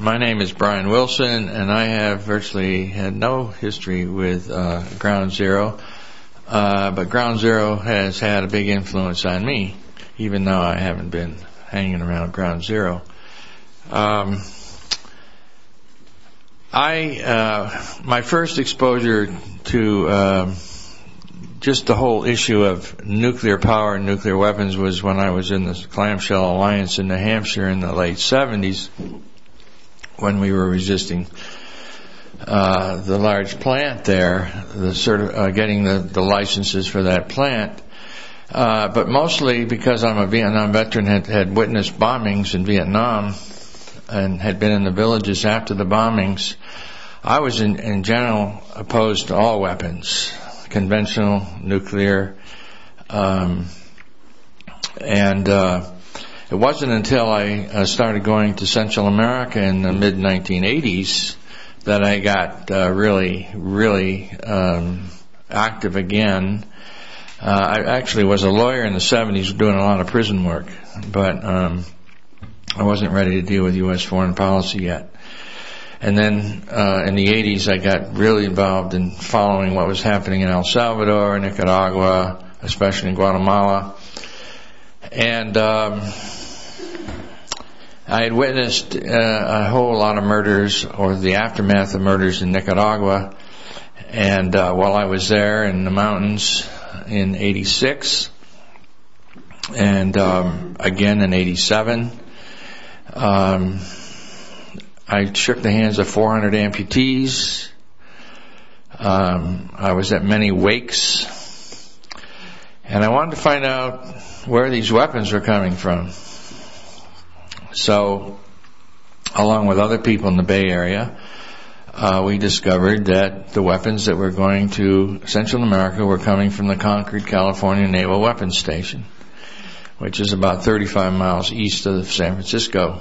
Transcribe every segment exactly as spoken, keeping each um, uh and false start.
my name is Brian Wilson, and I have virtually had no history with uh, Ground Zero, uh, but Ground Zero has had a big influence on me, even though I haven't been hanging around Ground Zero. Um, I uh, my first exposure to uh, just the whole issue of nuclear power and nuclear weapons was when I was in the Clamshell Alliance in New Hampshire in the late seventies, when we were resisting uh, the large plant there, the sort of uh, getting the, the licenses for that plant. Uh, but mostly because I'm a Vietnam veteran, had, had witnessed bombings in Vietnam and had been in the villages after the bombings. I was in, in general opposed to all weapons, conventional, nuclear, um, and uh, it wasn't until I uh, started going to Central America in the mid nineteen eighties that I got uh, really, really um, active again. Uh, I actually was a lawyer in the seventies doing a lot of prison work, but um, I wasn't ready to deal with U S foreign policy yet. And then uh, in the eighties, I got really involved in following what was happening in El Salvador, Nicaragua, especially in Guatemala. And um, I had witnessed uh, a whole lot of murders, or the aftermath of murders in Nicaragua. And uh, while I was there in the mountains in eighty-six, and um, again in eighty-seven, um, I shook the hands of four hundred amputees. Um, I was at many wakes, and I wanted to find out where these weapons were coming from. So, along with other people in the Bay Area, uh, we discovered that the weapons that were going to Central America were coming from the Concord, California Naval Weapons Station, which is about thirty-five miles east of San Francisco.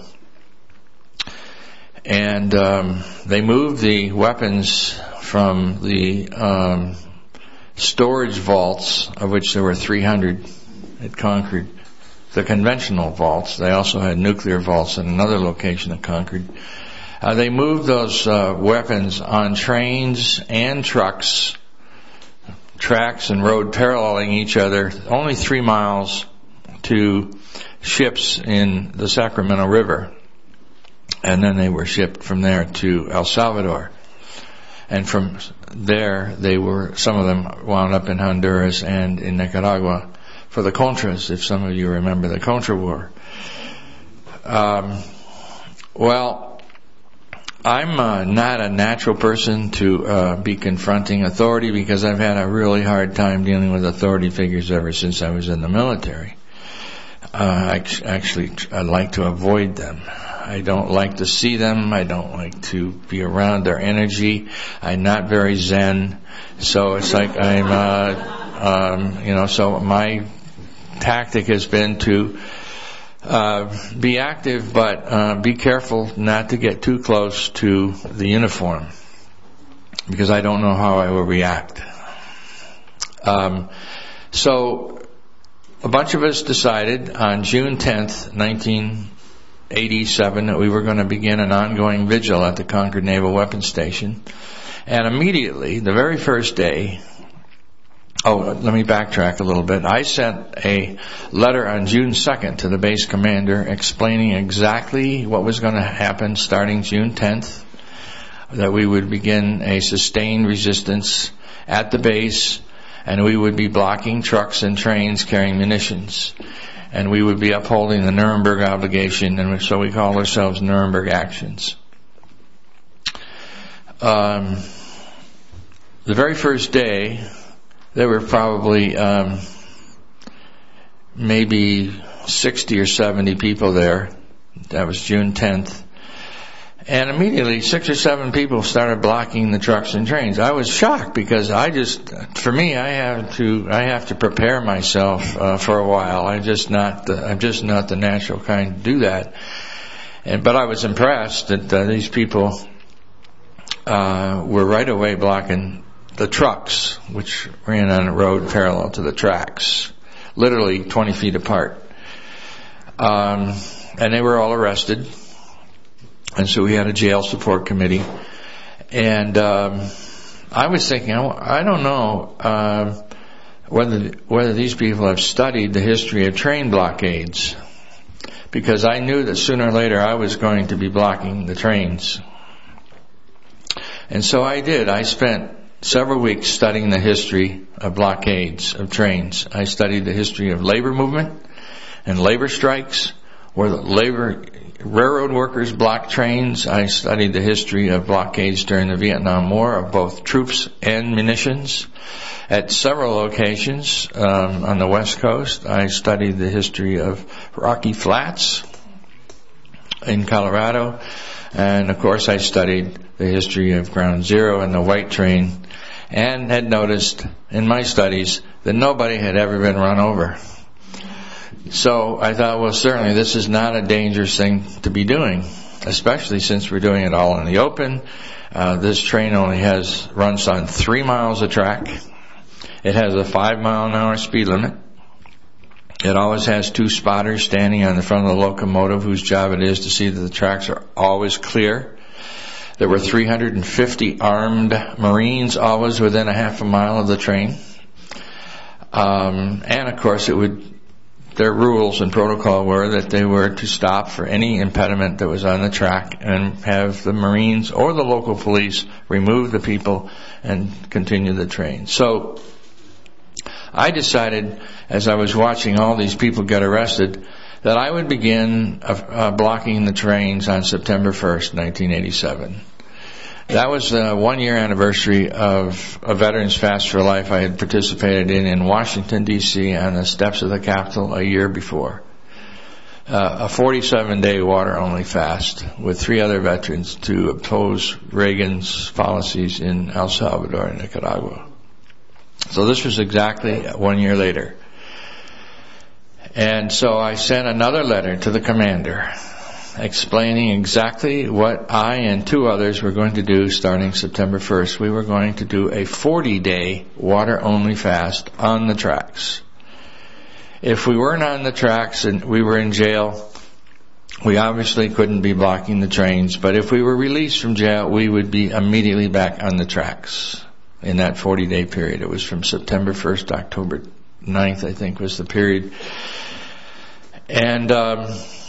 And um, they moved the weapons from the um, storage vaults, of which there were three hundred at Concord, the conventional vaults. They also had nuclear vaults in another location at Concord. Uh, they moved those uh, weapons on trains and trucks, tracks and road paralleling each other, only three miles to ships in the Sacramento River. And then they were shipped from there to El Salvador. And from there, they were, some of them wound up in Honduras and in Nicaragua for the Contras, if some of you remember the Contra War. Um, well, I'm uh, not a natural person to uh, be confronting authority, because I've had a really hard time dealing with authority figures ever since I was in the military. Uh, actually, I like to avoid them. I don't like to see them. I don't like to be around their energy. I'm not very zen. So it's like I'm, uh, um, you know, so my tactic has been to uh, be active, but uh, be careful not to get too close to the uniform, because I don't know how I will react. Um, so a bunch of us decided on June tenth, nineteen eighty-seven, that we were going to begin an ongoing vigil at the Concord Naval Weapons Station. And immediately, the very first day, oh, let me backtrack a little bit. I sent a letter on June second to the base commander explaining exactly what was going to happen starting June tenth, that we would begin a sustained resistance at the base, and we would be blocking trucks and trains carrying munitions. And we would be upholding the Nuremberg obligation, and so we call ourselves Nuremberg Actions. Um, the very first day, there were probably um, maybe sixty or seventy people there. That was June tenth. And immediately, six or seven people started blocking the trucks and trains. I was shocked, because I just, for me, I have to, I have to prepare myself uh, for a while. I'm just not, the, I'm just not the natural kind to do that. And but I was impressed that uh, these people uh, were right away blocking the trucks, which ran on a road parallel to the tracks, literally twenty feet apart. Um, and they were all arrested. And so we had a jail support committee. And um, I was thinking, I don't know uh, whether whether these people have studied the history of train blockades, because I knew that sooner or later I was going to be blocking the trains. And so I did. I spent several weeks studying the history of blockades of trains. I studied the history of labor movement and labor strikes, where the labor railroad workers blocked trains. I studied the history of blockades during the Vietnam War of both troops and munitions. At several locations um, on the West Coast, I studied the history of Rocky Flats in Colorado. And, of course, I studied the history of Ground Zero and the White Train, and had noticed in my studies that nobody had ever been run over. So I thought, well, certainly this is not a dangerous thing to be doing, especially since we're doing it all in the open. Uh, this train only has runs on three miles of track. It has a five mile an hour speed limit. It always has two spotters standing on the front of the locomotive whose job it is to see that the tracks are always clear. There were three hundred fifty armed Marines always within a half a mile of the train. Um, and of course it would, their rules and protocol were that they were to stop for any impediment that was on the track and have the Marines or the local police remove the people and continue the train. So I decided, as I was watching all these people get arrested, that I would begin uh, uh, blocking the trains on September first, nineteen eighty-seven. That was the one-year anniversary of a Veterans Fast for Life I had participated in in Washington, D C on the steps of the Capitol a year before. Uh, a forty-seven day water-only fast with three other veterans to oppose Reagan's policies in El Salvador and Nicaragua. So this was exactly one year later. And so I sent another letter to the commander explaining exactly what I and two others were going to do starting September first. We were going to do a forty day water-only fast on the tracks. If we weren't on the tracks and we were in jail, we obviously couldn't be blocking the trains. But if we were released from jail, we would be immediately back on the tracks in that forty day period. It was from September first to October ninth, I think, was the period. And um,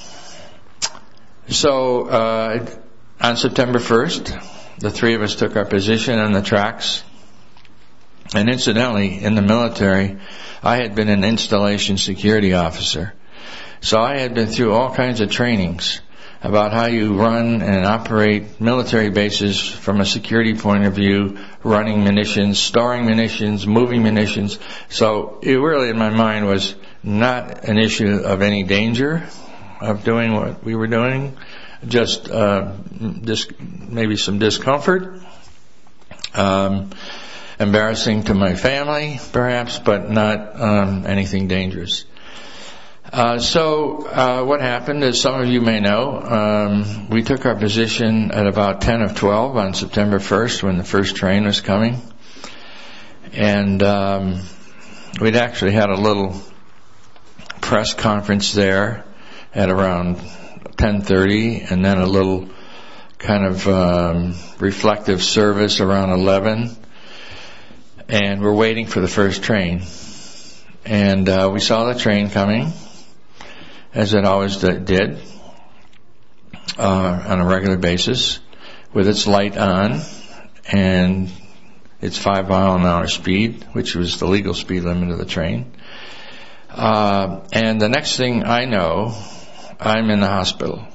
so uh, on September first, the three of us took our position on the tracks. And incidentally, in the military, I had been an installation security officer. So I had been through all kinds of trainings about how you run and operate military bases from a security point of view, running munitions, storing munitions, moving munitions. So it really, in my mind, was not an issue of any danger of doing what we were doing, just uh, dis- maybe some discomfort, um, embarrassing to my family, perhaps, but not um, anything dangerous. Uh, so uh, what happened, as some of you may know, um, we took our position at about ten of twelve on September first when the first train was coming. And um, we'd actually had a little press conference there at around ten thirty, and then a little kind of um, reflective service around eleven. And we're waiting for the first train. And uh, we saw the train coming, as it always did, uh, on a regular basis, with its light on and its five mile an hour speed, which was the legal speed limit of the train. Uh, and the next thing I know, I'm in the hospital.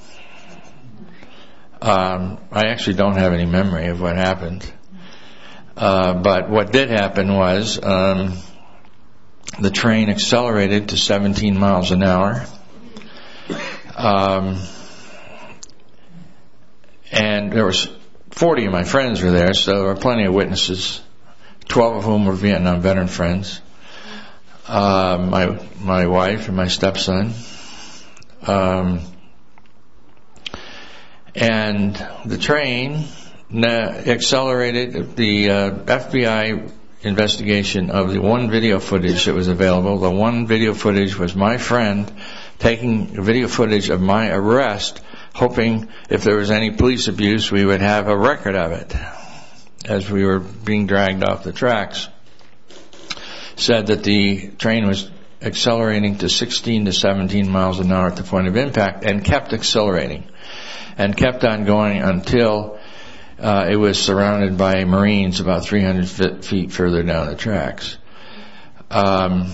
Um, I actually don't have any memory of what happened. Uh, but what did happen was, um, the train accelerated to seventeen miles an hour. Um, and there was forty of my friends were there, so there were plenty of witnesses, twelve of whom were Vietnam veteran friends. Uh, my my wife and my stepson. Um, and the train accelerated. The uh, F B I investigation of the one video footage that was available. The one video footage was my friend taking video footage of my arrest hoping if there was any police abuse, we would have a record of it as we were being dragged off the tracks. Said that the train was accelerating to sixteen to seventeen miles an hour at the point of impact, and kept accelerating and kept on going until uh, it was surrounded by Marines about three hundred feet further down the tracks. Um,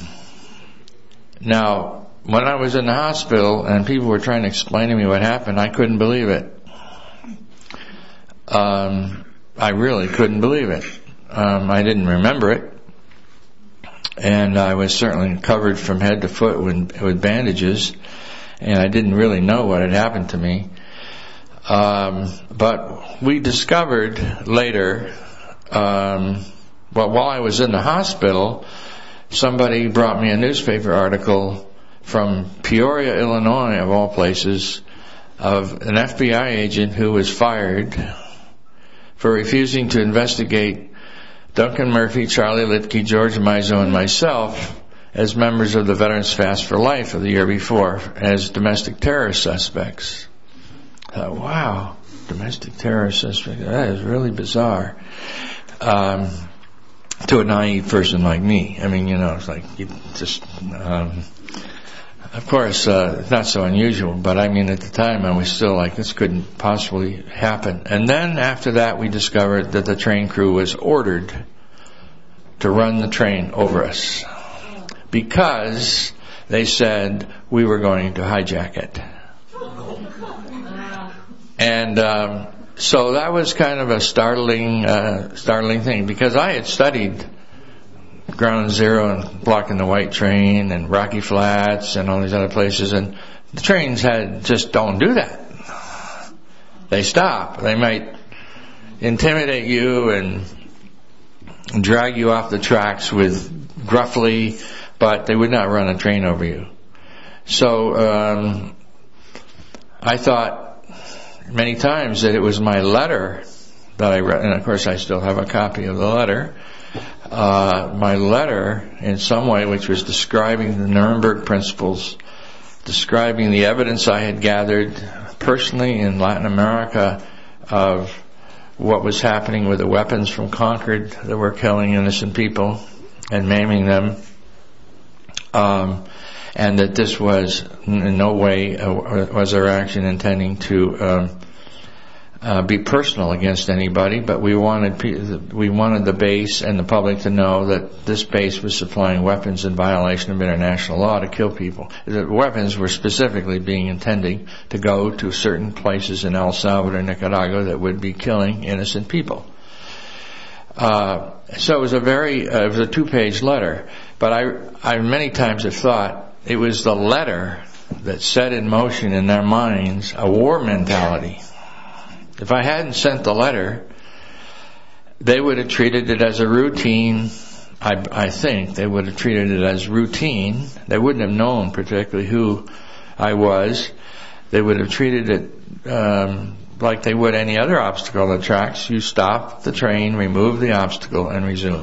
now, when I was in the hospital and people were trying to explain to me what happened, I couldn't believe it. Um, I really couldn't believe it. Um, I didn't remember it. And I was certainly covered from head to foot with, with bandages, and I didn't really know what had happened to me. Um, but we discovered later, um, well, while I was in the hospital, somebody brought me a newspaper article from Peoria, Illinois, of all places, of an F B I agent who was fired for refusing to investigate Duncan Murphy, Charlie Litke, George Mizo, and myself as members of the Veterans Fast for Life of the year before as domestic terrorist suspects. I thought, wow, domestic terrorist suspects, that is really bizarre. Um, to a naive person like me. I mean, you know, it's like, you just, um, of course, uh, not so unusual, but I mean, at the time I was still like, this couldn't possibly happen. And then after that, we discovered that the train crew was ordered to run the train over us because they said we were going to hijack it. And um, so that was kind of a startling, uh, startling thing, because I had studied Ground Zero and Blocking the White Train and Rocky Flats and all these other places, and the trains had just don't do that. They stop. They might intimidate you and drag you off the tracks with gruffly, but they would not run a train over you. So um, I thought many times that it was my letter that I read, and of course I still have a copy of the letter, uh, my letter in some way, which was describing the Nuremberg principles, describing the evidence I had gathered personally in Latin America of what was happening with the weapons from Concord that were killing innocent people and maiming them, um, and that this was in no way uh, was our action intending to um, uh, be personal against anybody, but we wanted we wanted the base and the public to know that this base was supplying weapons in violation of international law to kill people. The weapons were specifically being intending to go to certain places in El Salvador and Nicaragua that would be killing innocent people. Uh, so it was a very uh, it was a two-page letter, but I I many times have thought it was the letter that set in motion in their minds a war mentality. If I hadn't sent the letter, they would have treated it as a routine. I, I think they would have treated it as routine. They wouldn't have known particularly who I was. They would have treated it um, like they would any other obstacle on the tracks. You stop the train, remove the obstacle, and resume.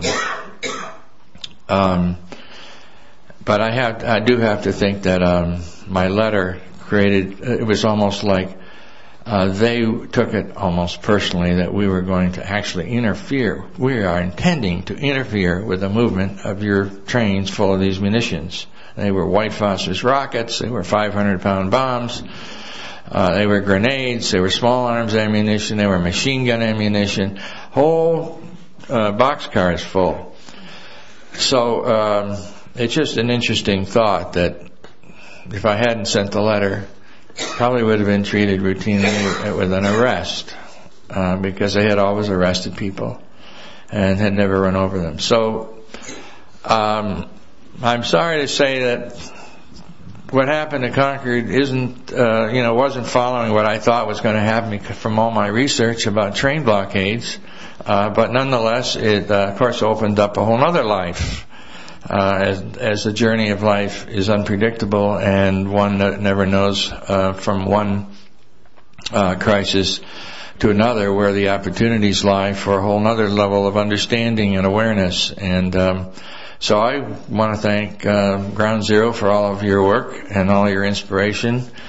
Um, but I have, I do have to think that um, my letter created. It was almost like uh, they took it almost personally that we were going to actually interfere. We are intending to interfere with the movement of your trains full of these munitions. They were White Phosphorus rockets. They were five hundred pound bombs. Uh, they were grenades. They were small arms ammunition. They were machine gun ammunition. Whole uh, boxcars full. So um, it's just an interesting thought that if I hadn't sent the letter, probably would have been treated routinely with an arrest uh, because they had always arrested people and had never run over them. So um, I'm sorry to say that what happened at Concord isn't, uh, you know, wasn't following what I thought was going to happen from all my research about train blockades. Uh, but nonetheless, it, uh, of course, opened up a whole other life. Uh, as, as the journey of life is unpredictable and one that never knows uh, from one uh, crisis to another where the opportunities lie for a whole other level of understanding and awareness. And um, so I want to thank uh, Ground Zero for all of your work and all your inspiration.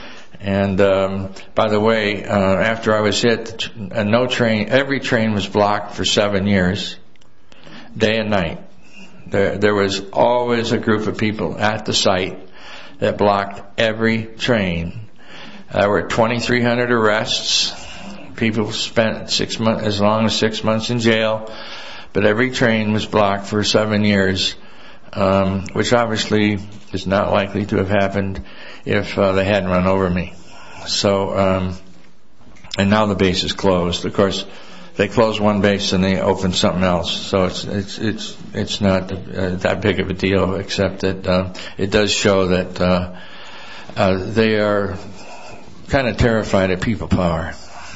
And um, by the way, uh, after I was hit, uh, no train, every train was blocked for seven years, day and night. There, there was always a group of people at the site that blocked every train. There were twenty-three hundred arrests. People spent six months, as long as six months in jail, but every train was blocked for seven years, um, which obviously is not likely to have happened if uh, they hadn't run over me. So, um, and now the base is closed. Of course, they close one base and they open something else. So it's it's it's it's not uh, that big of a deal, except that uh, it does show that uh, uh, they are kind of terrified of people power.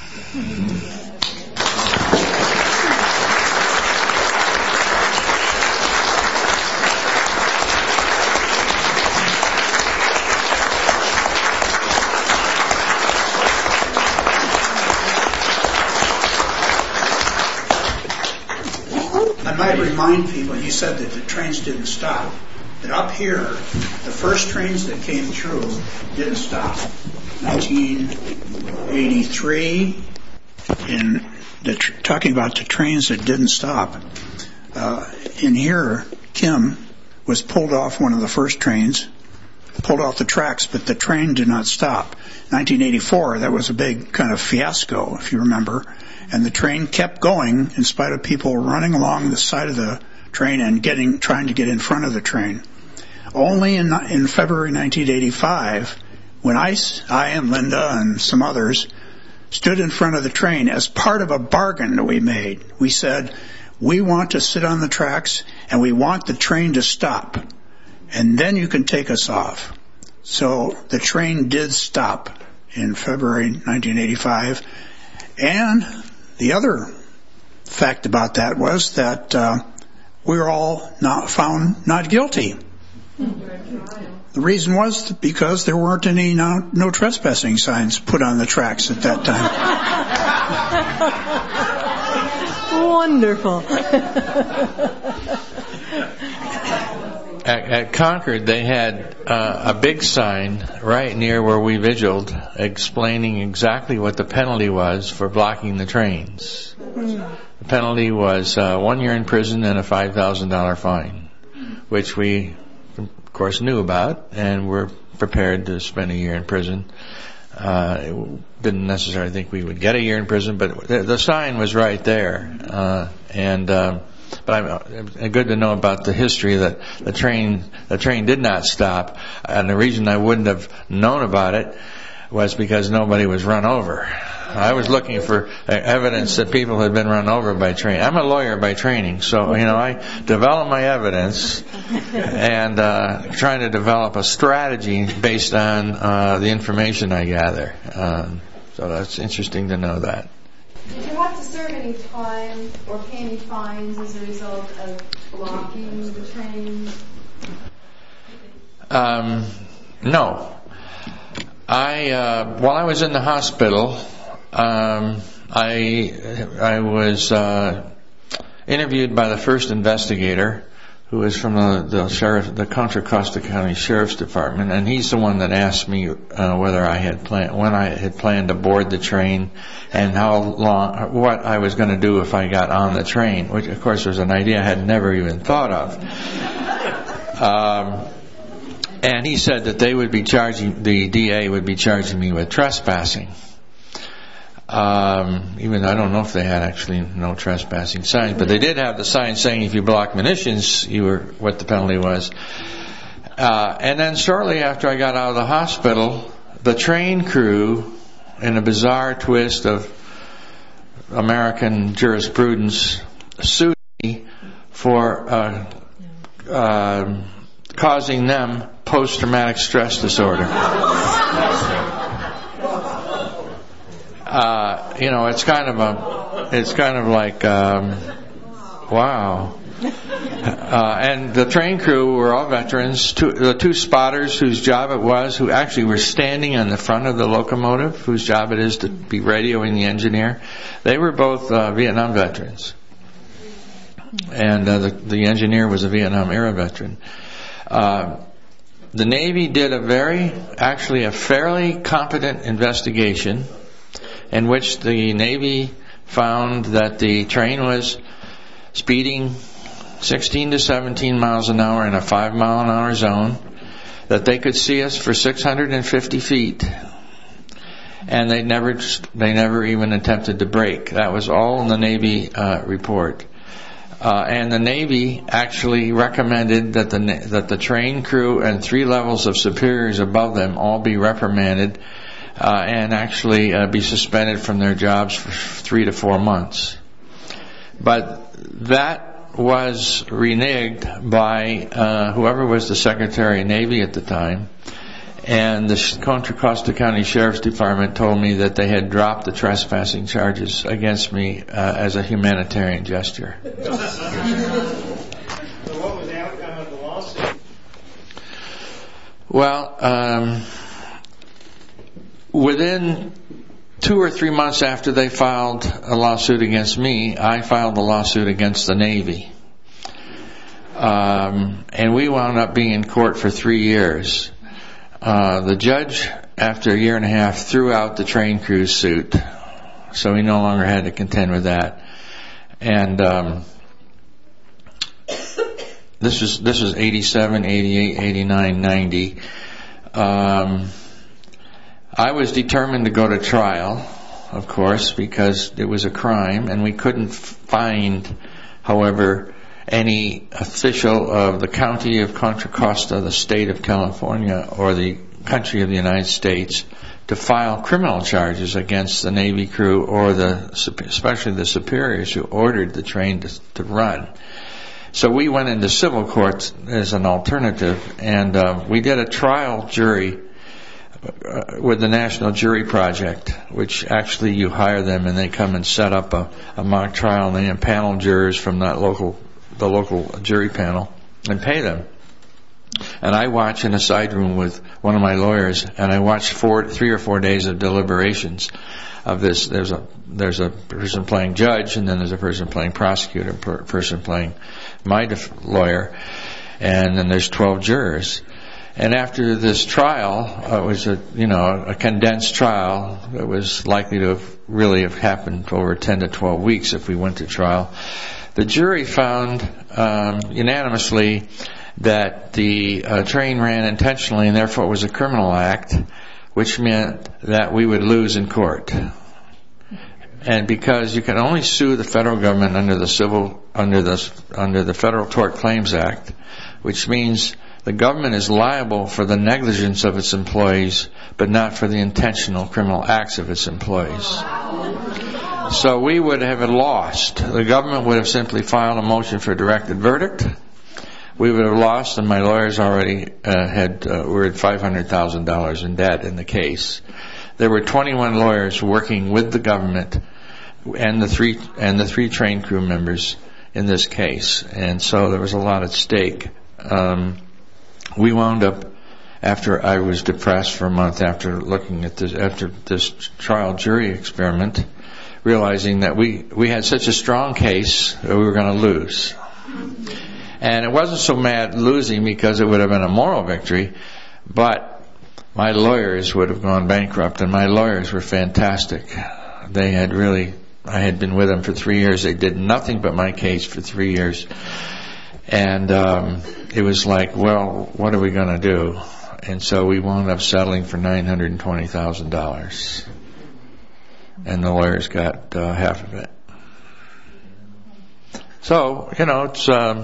I might remind people, you said that the trains didn't stop, that up here, the first trains that came through didn't stop. nineteen eighty-three, in the tr- talking about the trains that didn't stop. Uh, in here, Kim was pulled off one of the first trains, pulled off the tracks, but the train did not stop. nineteen eighty-four, that was a big kind of fiasco, if you remember, and the train kept going in spite of people running along the side of the train and getting trying to get in front of the train. Only in, in February nineteen eighty-five, when I, I and Linda and some others stood in front of the train as part of a bargain that we made. We said, we want to sit on the tracks and we want the train to stop, and then you can take us off. So the train did stop in February nineteen eighty-five, and the other fact about that was that uh, we were all not found not guilty. The reason was because there weren't any no, no trespassing signs put on the tracks at that time. Wonderful. At, at Concord, they had uh, a big sign right near where we vigiled explaining exactly what the penalty was for blocking the trains. Mm. The penalty was uh, one year in prison and a five thousand dollars fine, which we, of course, knew about and were prepared to spend a year in prison. Uh, it didn't necessarily think we would get a year in prison, but the, the sign was right there. Uh, and um, But I'm good to know about the history that the train the train did not stop, and the reason I wouldn't have known about it was because nobody was run over. I was looking for evidence that people had been run over by train. I'm a lawyer by training, so you know I develop my evidence and uh, trying to develop a strategy based on uh, the information I gather. Um, so that's interesting to know that. Did you have to serve any time or pay any fines as a result of blocking the train? Um, no. I uh, while I was in the hospital, um, I I was uh, interviewed by the first investigator, who was from the, the sheriff, the Contra Costa County Sheriff's Department, and he's the one that asked me uh, whether I had planned, when I had planned to board the train, and how long, what I was going to do if I got on the train, which of course was an idea I had never even thought of. Um, and he said that they would be charging, the D A would be charging me with trespassing. Um, even I don't know if they had actually no trespassing signs, but they did have the sign saying if you block munitions, you were what the penalty was. Uh, and then shortly after I got out of the hospital, the train crew, in a bizarre twist of American jurisprudence, sued me for uh, uh, causing them post-traumatic stress disorder. Uh, you know, it's kind of a, it's kind of like, um, wow. Uh, and the train crew were all veterans. Two, the two spotters whose job it was, who actually were standing on the front of the locomotive, whose job it is to be radioing the engineer, they were both uh, Vietnam veterans. And uh, the, the engineer was a Vietnam era veteran. Uh, the Navy did a very, actually a fairly competent investigation in which the Navy found that the train was speeding sixteen to seventeen miles an hour in a five mile an hour zone, that they could see us for six hundred fifty feet, and they never they never even attempted to brake. That was all in the Navy uh, report. Uh, and the Navy actually recommended that the that the train crew and three levels of superiors above them all be reprimanded uh, and actually uh, be suspended from their jobs for three to four months. But that was reneged by uh, whoever was the Secretary of Navy at the time. And the Contra Costa County Sheriff's Department told me that they had dropped the trespassing charges against me uh, as a humanitarian gesture. So what was the outcome of the lawsuit? Well, um, within two or three months after they filed a lawsuit against me, I filed a lawsuit against the Navy. Um, and we wound up being in court for three years. Uh, the judge, after a year and a half, threw out the train crew's suit, so he no longer had to contend with that. And um, this was this was eighty-seven, eighty-eight, eighty-nine, ninety. Um, I was determined to go to trial, of course, because it was a crime, and we couldn't find, however, any official of the county of Contra Costa, the state of California, or the country of the United States to file criminal charges against the Navy crew or the, especially the superiors who ordered the train to, to run. So we went into civil court as an alternative, and uh, we did a trial jury uh, with the National Jury Project, which actually you hire them and they come and set up a, a mock trial, and they impanel jurors from that local the local jury panel and pay them. And I watch in a side room with one of my lawyers, and I watched four, three or four days of deliberations of this. There's a there's a person playing judge, and then there's a person playing prosecutor, a person playing my def- lawyer, and then there's twelve jurors. And after this trial, uh, it was a you know a condensed trial. It was likely to have really have happened over ten to twelve weeks if we went to trial. The jury found um, unanimously that the uh, train ran intentionally and therefore it was a criminal act, which meant that we would lose in court. And because you can only sue the federal government under the civil under the under the Federal Tort Claims Act, which means the government is liable for the negligence of its employees, but not for the intentional criminal acts of its employees. So we would have lost. The government would have simply filed a motion for a directed verdict. We would have lost, and my lawyers already uh, had uh, were at five hundred thousand dollars in debt in the case. There were twenty-one lawyers working with the government and the three and the three train crew members in this case, and so there was a lot at stake. Um, we wound up, after I was depressed for a month after looking at this after this trial jury experiment, realizing that we, we had such a strong case that we were going to lose. And it wasn't so mad losing because it would have been a moral victory, but my lawyers would have gone bankrupt, and my lawyers were fantastic. They had really, I had been with them for three years. They did nothing but my case for three years. And um, it was like, well, what are we going to do? And so we wound up settling for nine hundred twenty thousand dollars. And the lawyers got uh, half of it. So, you know, it's, um,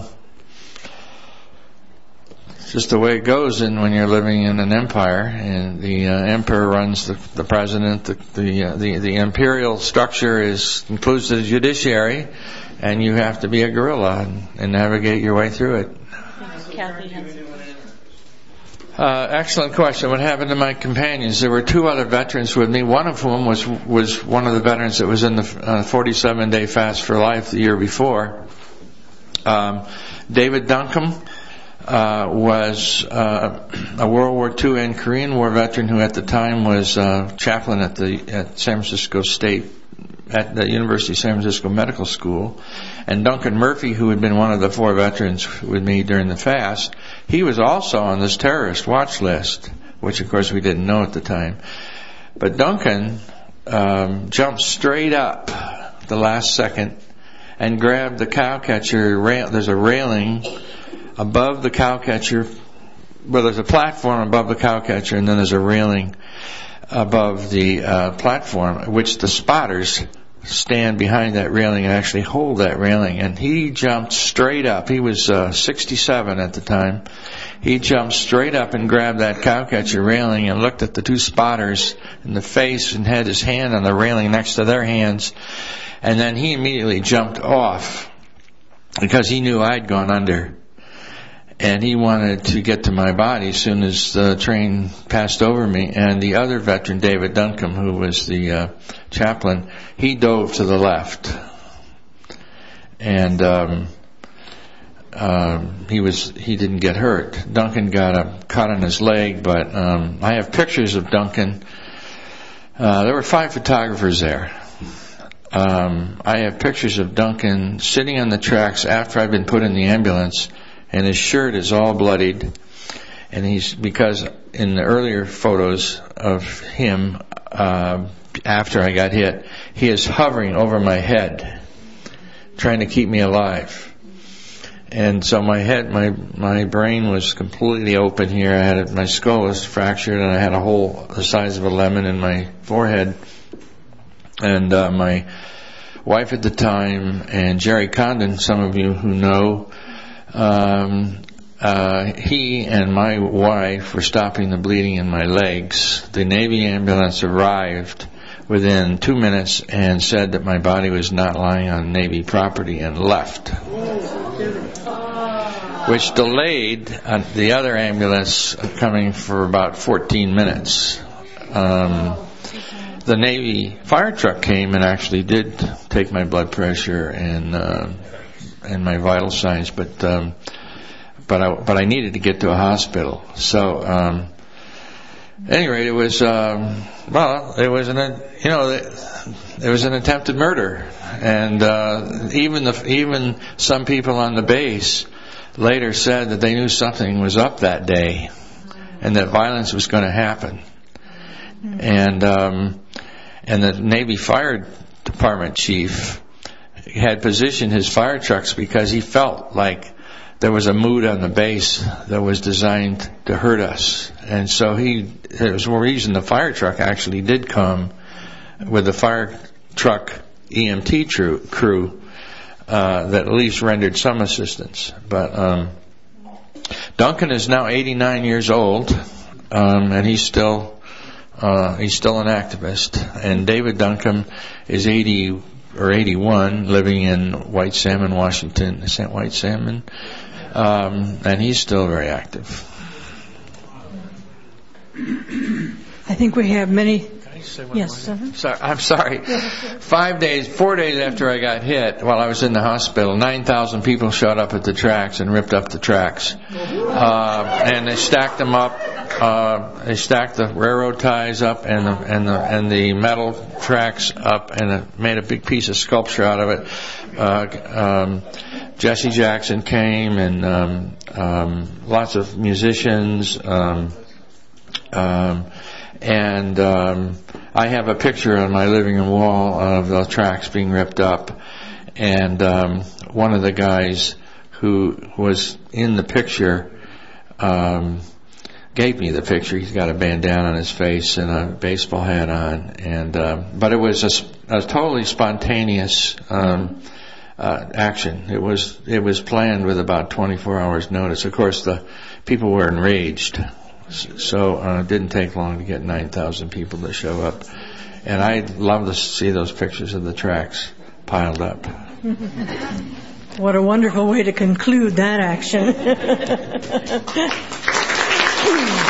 it's just the way it goes in when you're living in an empire, and the uh, emperor runs the, the president. The the, uh, the the imperial structure is includes the judiciary, and you have to be a guerrilla and, and navigate your way through it. Kathy has Uh, excellent question. What happened to my companions? There were two other veterans with me. One of whom was was one of the veterans that was in the uh, forty-seven day fast for life the year before. Um, David Duncombe uh, was uh, a World War Two and Korean War veteran who at the time was uh, chaplain at the at San Francisco State at the University of San Francisco Medical School. And Duncan Murphy, who had been one of the four veterans with me during the fast, he was also on this terrorist watch list, which of course we didn't know at the time. But Duncan um, jumped straight up the last second and grabbed the cowcatcher rail. There's a railing above the cowcatcher. Well, there's a platform above the cowcatcher, and then there's a railing above the uh, platform, which the spotters stand behind that railing and actually hold that railing. And he jumped straight up. He was uh, sixty-seven at the time. He jumped straight up and grabbed that cowcatcher railing and looked at the two spotters in the face and had his hand on the railing next to their hands. And then he immediately jumped off because he knew I'd gone under. And he wanted to get to my body as soon as the train passed over me. And the other veteran, David Duncombe, who was the uh, chaplain, he dove to the left. And um, um, he was he didn't get hurt. Duncan got a cut on his leg, but um, I have pictures of Duncan. Uh, there were five photographers there. Um, I have pictures of Duncan sitting on the tracks after I'd been put in the ambulance, and his shirt is all bloodied. And he's, because in the earlier photos of him, uh, after I got hit, he is hovering over my head, trying to keep me alive. And so my head, my, my brain was completely open here. I had, a, my skull was fractured, and I had a hole the size of a lemon in my forehead. And, uh, my wife at the time, and Jerry Condon, some of you who know, Um, uh, he and my wife were stopping the bleeding in my legs. The Navy ambulance arrived within two minutes and said that my body was not lying on Navy property and left, which delayed uh, the other ambulance coming for about fourteen minutes. Um, the Navy fire truck came and actually did take my blood pressure and uh, and my vital signs, but um, but I but I needed to get to a hospital. So, um, at any rate, it was um, well, it was an you know it was an attempted murder, and uh, even the even some people on the base later said that they knew something was up that day, and that violence was going to happen, and um, and the Navy Fire Department chief had positioned his fire trucks because he felt like there was a mood on the base that was designed to hurt us. And so he, there was one reason the fire truck actually did come with the fire truck E M T tru- crew uh, that at least rendered some assistance. But um, Duncan is now eighty-nine years old, um, and he's still uh, he's still an activist. And David Duncombe is eighty or eighty-one, living in White Salmon, Washington. Is that White Salmon? Um, and he's still very active. I think we have many. Can I say one Yes, more? uh-huh. Sorry, I'm sorry. Five days, four days after I got hit, while I was in the hospital, nine thousand people showed up at the tracks and ripped up the tracks. Uh, and they stacked them up. Uh, they stacked the railroad ties up and the and the and the metal tracks up, and it made a big piece of sculpture out of it. Uh, um, Jesse Jackson came, and um, um, lots of musicians, um, um, and um, I have a picture on my living room wall of the tracks being ripped up, and um, one of the guys who was in the picture um, gave me the picture. He's got a bandana on his face and a baseball hat on, and uh, but it was a, a totally spontaneous um, uh, action. It was it was planned with about twenty-four hours notice. Of course, the people were enraged, so uh, it didn't take long to get nine thousand people to show up, and I'd love to see those pictures of the tracks piled up. What a wonderful way to conclude that action.